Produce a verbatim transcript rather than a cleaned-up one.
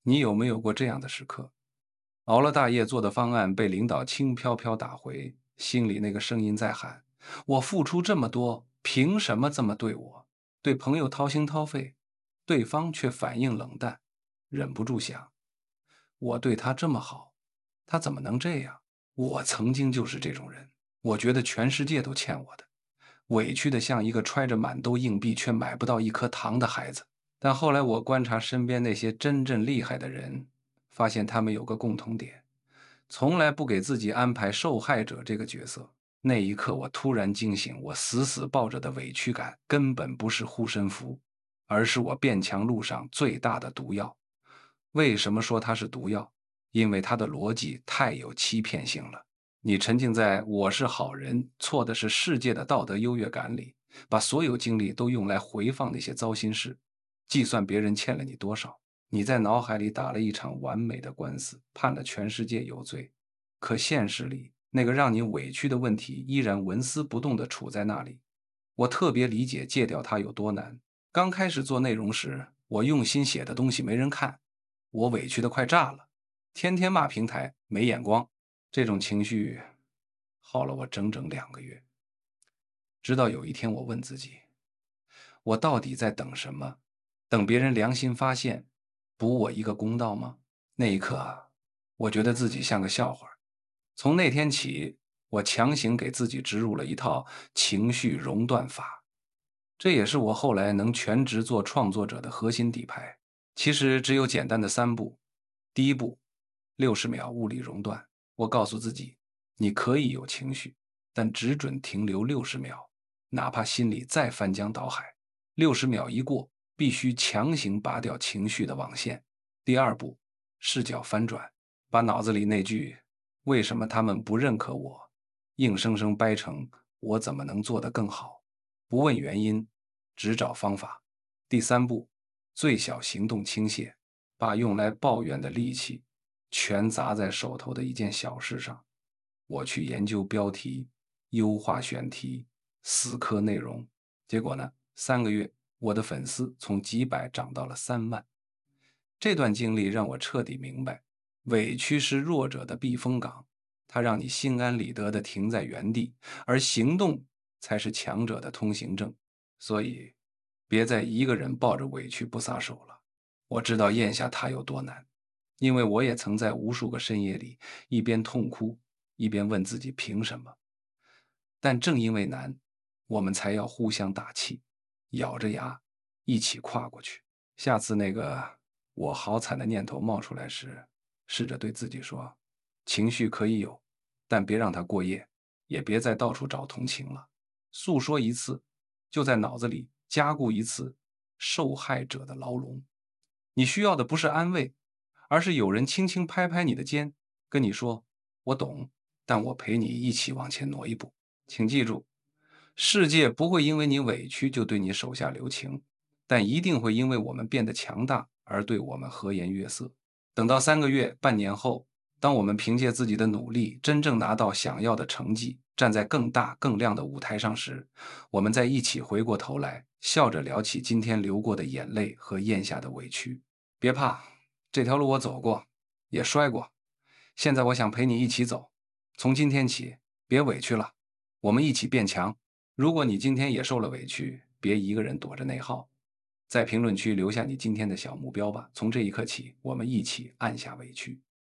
你有没有过这样的时刻？熬了大夜做的方案被领导轻飘飘打回，心里那个声音在喊：我付出这么多，凭什么这么对我？对朋友掏心掏肺，对方却反应冷淡，忍不住想：我对他这么好，他怎么能这样？我曾经就是这种人，我觉得全世界都欠我的，委屈的像一个揣着满兜硬币却买不到一颗糖的孩子。但后来我观察身边那些真正厉害的人，发现他们有个共同点，从来不给自己安排受害者这个角色。那一刻我突然惊醒，我死死抱着的委屈感根本不是护身符，而是我变强路上最大的毒药。为什么说它是毒药？因为它的逻辑太有欺骗性了。你沉浸在我是好人，错的是世界的道德优越感里，把所有精力都用来回放那些糟心事，计算别人欠了你多少。你在脑海里打了一场完美的官司，判了全世界有罪。可现实里，那个让你委屈的问题依然纹丝不动地处在那里。我特别理解戒掉它有多难。刚开始做内容时，我用心写的东西没人看，我委屈得快炸了，天天骂平台没眼光。这种情绪耗了我整整两个月，直到有一天我问自己，我到底在等什么？等别人良心发现，补我一个公道吗？那一刻，我觉得自己像个笑话。从那天起，我强行给自己植入了一套情绪熔断法，这也是我后来能全职做创作者的核心底牌。其实只有简单的三步。第一步，六十秒物理熔断。我告诉自己，你可以有情绪，但只准停留六十秒，哪怕心里再翻江倒海。六十秒一过，必须强行拔掉情绪的网线。第二步，视角翻转，把脑子里那句“为什么他们不认可我”硬生生掰成“我怎么能做得更好”。不问原因，只找方法。第三步，最小行动倾泻，把用来抱怨的力气全砸在手头的一件小事上。我去研究标题，优化选题，死磕内容。结果呢，三个月，我的粉丝从几百涨到了三万。这段经历让我彻底明白，委屈是弱者的避风港，它让你心安理得地停在原地，而行动才是强者的通行证。所以，别再一个人抱着委屈不撒手了。我知道咽下它有多难，因为我也曾在无数个深夜里一边痛哭，一边问自己凭什么。但正因为难，我们才要互相打气，咬着牙一起跨过去。下次那个我好惨的念头冒出来时，试着对自己说，情绪可以有，但别让它过夜，也别再到处找同情了。诉说一次，就在脑子里加固一次受害者的牢笼。你需要的不是安慰，而是有人轻轻拍拍你的肩，跟你说：“我懂，但我陪你一起往前挪一步。”请记住，世界不会因为你委屈就对你手下留情，但一定会因为我们变得强大而对我们和颜悦色。等到三个月、半年后，当我们凭借自己的努力真正拿到想要的成绩，站在更大更亮的舞台上时，我们再一起回过头来，笑着聊起今天流过的眼泪和咽下的委屈。别怕，这条路我走过，也摔过。现在我想陪你一起走，从今天起，别委屈了，我们一起变强。如果你今天也受了委屈，别一个人躲着内耗，在评论区留下你今天的小目标吧。从这一刻起，我们一起按下委屈。